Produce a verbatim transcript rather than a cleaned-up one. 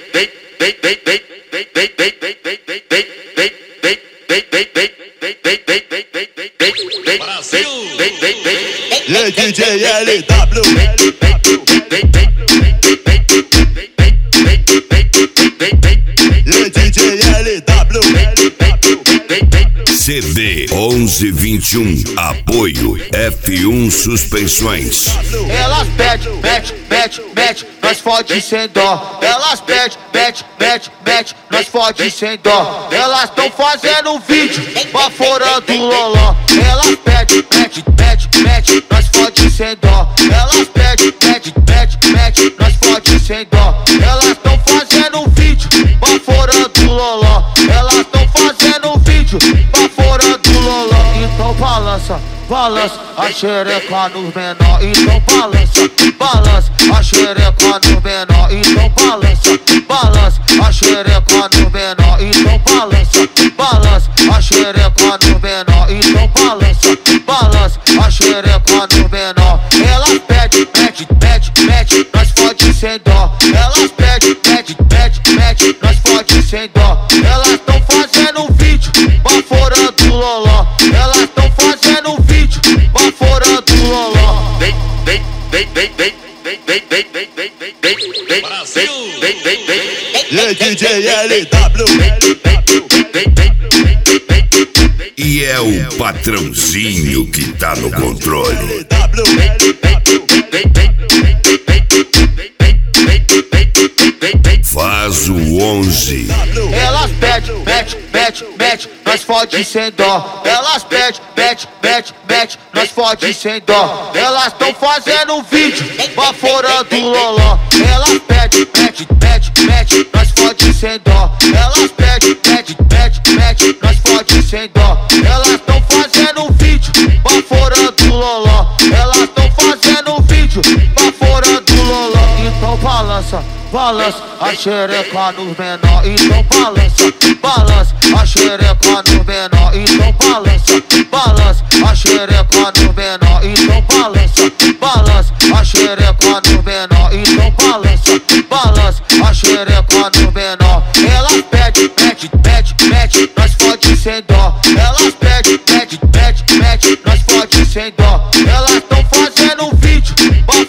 E D J L W E D J L W C D onze vinte e um, apoio F um Suspensões. Elas pede, mete, mete, mete, nós fode sem dó. Elas pede, mete, mete, mete, nós fode sem dó. Elas tão fazendo vídeo, baforando o loló. Elas pede, mete, mete, mete, nós fode sem dó. Elas pede, mete, mete, mete, nós fode sem dó. Elas tão fazendo vídeo, baforando o loló. Elas tão fazendo vídeo, baforando o loló. Então balança, balança a xereca no menor. Então balança, balança a xereca no menor. Então balança, balança a xereca no menor. Então balança, balança a xereca no menor. Então balança, balança a xereca no menor. Elas pede, mete, mete, mete, nós fode sem dó. Elas pede, mete, mete, mete, nós fode sem dó. Elas tão fazendo vídeo, baforando o loló. Elas tão fazendo vídeo, baforando o loló. Vem, vem, vem, vem, vem, vem, vem, vem, vem, vem, vem, vem, vem, Brasil, vem, vem, vem. E D J L W E é o patrãozinho que tá no controle. Faz o onze. Elas pede, mete, mete, mete, nós fode sem dó. Elas pede, mete, mete, mete, nós fode sem dó. Elas tão fazendo vídeo, baforando o loló. Elas pede, mete, mete, mete, nós fode sem dó. Elas pede, mete, mete, mete, nós fode sem dó. Elas tão fazendo vídeo, baforando o loló. Elas tão fazendo vídeo, baforando o loló. Então balança, balança a xereca no menor. Então balança, balança a xereca no menor. Então balança, balança a xereca no menor. Então balança, balança a xereca no menor. Então balança, balança a xereca no menor. Elas pede, mete, mete, mete, nós fode sem dó. Elas pede, mete, mete, mete, nós fode sem dó. Elas tão fazendo vídeo,